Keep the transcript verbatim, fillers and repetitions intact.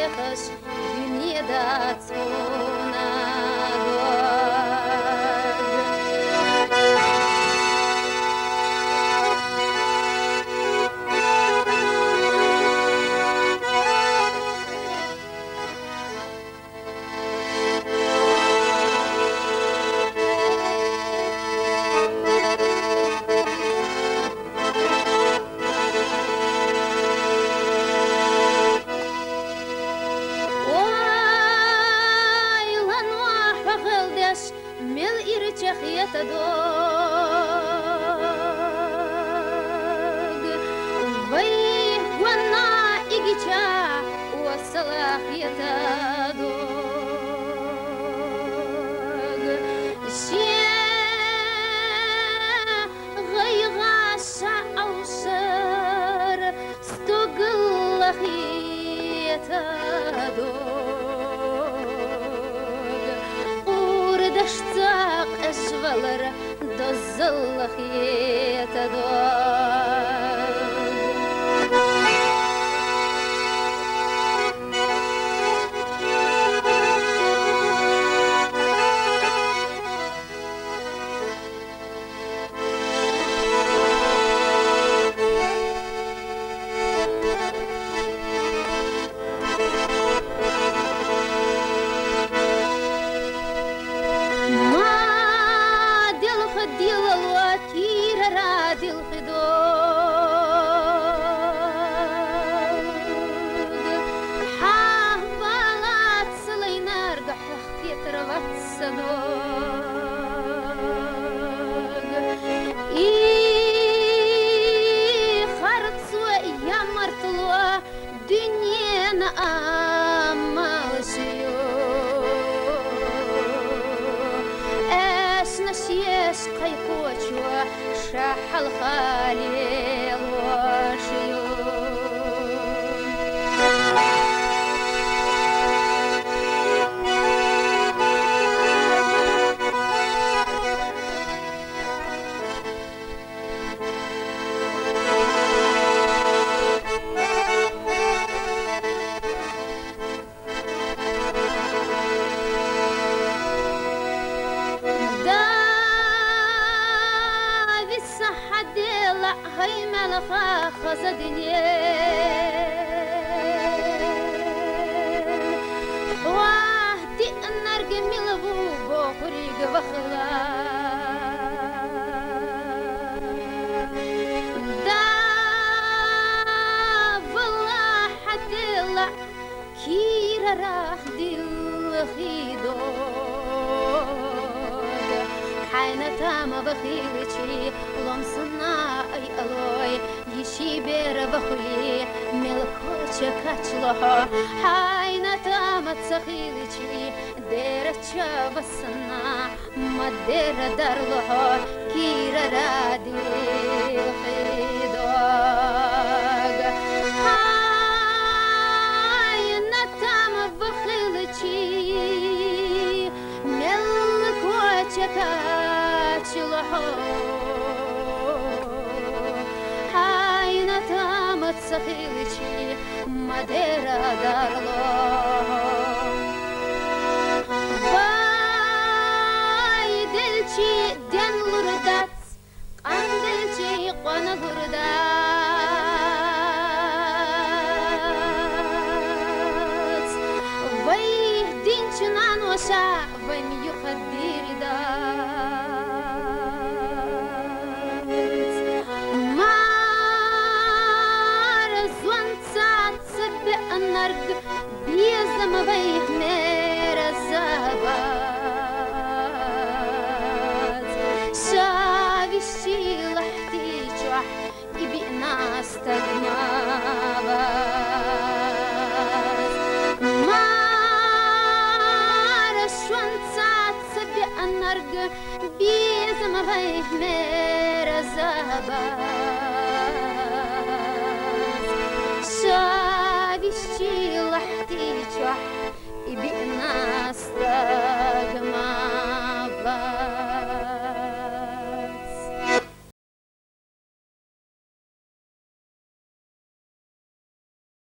Ехаш dünyada Mel irçek yatadog Vay guana igicha wasalak yatadog Şe gayga şausar stogulak yatadog اشتاق أجوالر دزلخ Dünyana amalışıyor Esnaşyeş kaykoçua Şahal halil vaşıyor هاي ملخا خزدني واهدي النرق ملبو بوخريق بخلا دا والله حتى لا كيرا راح دل خيدو حينتا ما بخيلتي لمصنا أي ألوي يشي بير بخلي ملكوچة كاتلها حينتا ما تسخيلتي ديرتشا بسنا ما دير دارلها كيرا رادي الخيدوغ حينتا ما بخيلتي ملكوچة كاتلها Сахиличи Мадера дарло Вай делчи ден лурдац Кан делчи қона лурдац Вай динчинан оша Вай миюхаддиридац النرق بيزم بيه مير الزبات شافي الشي لحتي جوح يبي ناس تقمابات ما رشوان ساعت سبي النرق بيزم بيه مير الزبات